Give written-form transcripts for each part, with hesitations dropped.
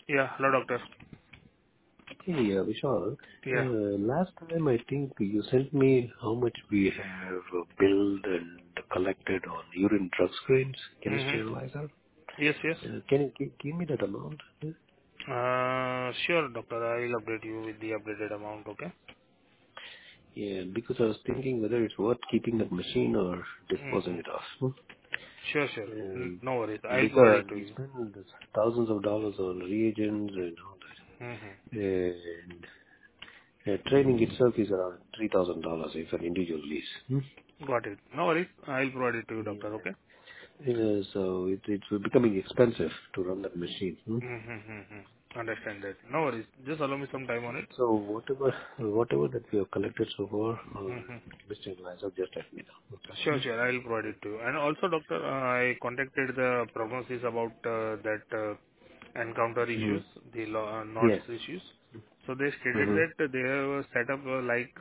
Yeah. Hello, doctor. Hey, Vishal. Yeah. Last time I think you sent me how much we have billed and collected on urine drug screens, chemistry Mm-hmm. analyzer. Yes, yes. Can you give me that amount? Sure, doctor. I will update you with the updated amount, okay? Yeah, because I was thinking whether it's worth keeping that machine or disposing Mm-hmm. it off. Sure, sure. Um, No worries. I'll provide because it to we you. spend thousands of dollars on reagents and all Mm-hmm. that. And training itself is around $3,000 if an individual leaves. Got it. No worries. I'll provide it to you, doctor, Yeah. okay? Yeah, so it's becoming expensive to run that machine. Mm-hmm. Understand that. No worries. Just allow me some time on it. So whatever that we have collected so far, Mm-hmm. Mr. Eliza, just let me know. Sure, Okay. sure. I'll provide it to you. And also, doctor, I contacted the prognosis about that encounter issues, Mm. the nodes Yes. issues. So they stated Mm-hmm. that they have set up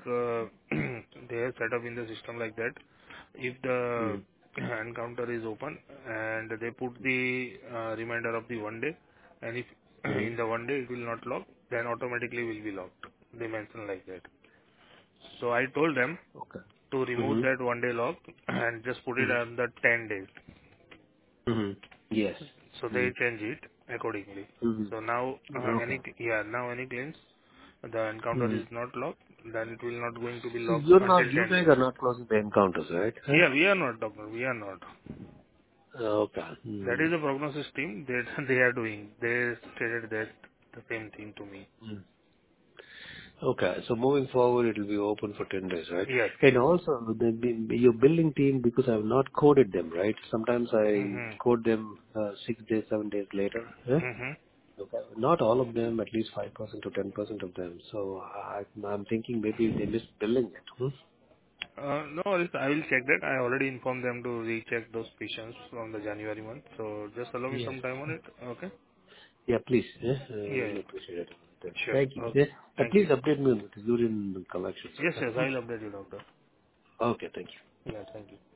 they have set up in the system like that. If the Mm. encounter is open and they put the reminder of the 1 day, and if in the Mm-hmm. 1 day it will not lock, then automatically will be locked. They mentioned like that. So I told them Okay. to remove that Mm-hmm. 1 day lock and just put it on Mm-hmm. the 10 days. Mm-hmm. Yes. So they Mm-hmm. change it accordingly. So now Mm-hmm. Okay. now any claims the encounter Mm-hmm. is not locked, then it will not going to be So locked you're until not, you 10 guys days. are not closing the encounters, right? Huh? Yeah, we are not, doctor. We are not. Okay. That Mm. is a prognosis team that they are doing. They stated that the same thing to me. Mm. Okay. So moving forward, it will be open for 10 days, right? Yes. And also, your billing team, because I have not coded them, right? Sometimes I Mhm. code them 6 days, 7 days later. Huh? Mhm. Okay. Not all of them, at least 5% to 10% of them. So I'm thinking maybe they missed billing it. No worries. I will check that. I already informed them to recheck those patients from the January month. So just allow me Yeah. some time on it. Okay. Yeah, please. Yeah, Yeah. really Yeah. appreciate it. Sure. Thank you. Okay. Yeah. Thank Please you. update me on the urine collections. Yes, Okay. yes, I'll update you, doctor. Okay. Thank you. Yeah, thank you.